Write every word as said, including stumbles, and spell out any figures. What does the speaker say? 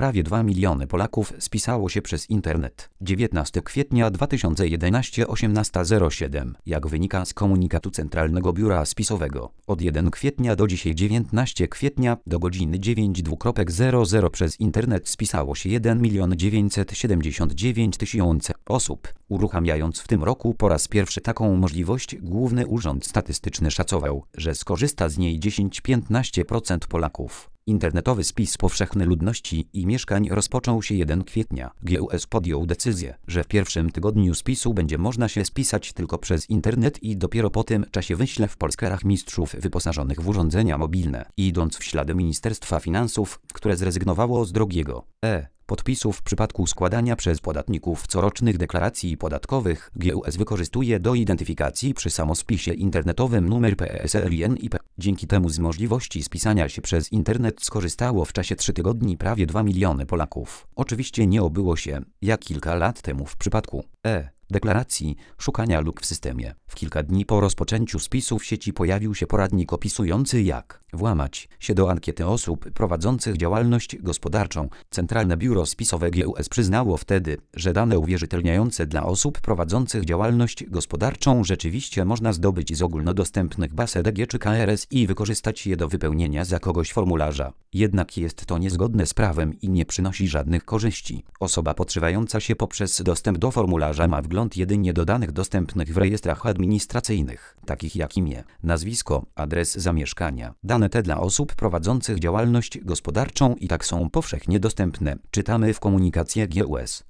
prawie dwa miliony Polaków spisało się przez internet. dziewiętnastego kwietnia dwa tysiące jedenastego, osiemnasta zero siedem. Jak wynika z komunikatu Centralnego Biura Spisowego, od pierwszego kwietnia do dzisiaj dziewiętnastego kwietnia do godziny dziewiątej zero zero przez internet spisało się jeden milion dziewięćset siedemdziesiąt dziewięć tysięcy osób, uruchamiając w tym roku po raz pierwszy taką możliwość. Główny Urząd Statystyczny szacował, że skorzysta z niej dziesięć do piętnastu procent Polaków. Internetowy spis powszechny ludności i mieszkań rozpoczął się pierwszego kwietnia. G U S podjął decyzję, że w pierwszym tygodniu spisu będzie można się spisać tylko przez internet i dopiero po tym czasie wyśle w Polskę rachmistrzów wyposażonych w urządzenia mobilne, idąc w ślady Ministerstwa Finansów, które zrezygnowało z drogiego e podpisów w przypadku składania przez podatników corocznych deklaracji podatkowych. G U S wykorzystuje do identyfikacji przy samospisie internetowym numer P E S L i N I P. Dzięki temu z możliwości spisania się przez internet skorzystało w czasie trzech tygodni prawie dwa miliony Polaków. Oczywiście nie obyło się, jak kilka lat temu w przypadku e deklaracji, szukania luk w systemie. W kilka dni po rozpoczęciu spisu w sieci pojawił się poradnik opisujący, jak włamać się do ankiety osób prowadzących działalność gospodarczą. Centralne Biuro Spisowe G U S przyznało wtedy, że dane uwierzytelniające dla osób prowadzących działalność gospodarczą rzeczywiście można zdobyć z ogólnodostępnych baz E D G czy K R S i wykorzystać je do wypełnienia za kogoś formularza. Jednak jest to niezgodne z prawem i nie przynosi żadnych korzyści. Osoba podszywająca się poprzez dostęp do formularza ma wgląd jedynie do danych dostępnych w rejestrach administracyjnych, takich jak imię, nazwisko, adres zamieszkania. Dane te dla osób prowadzących działalność gospodarczą i tak są powszechnie dostępne, czytamy w komunikacie G U S.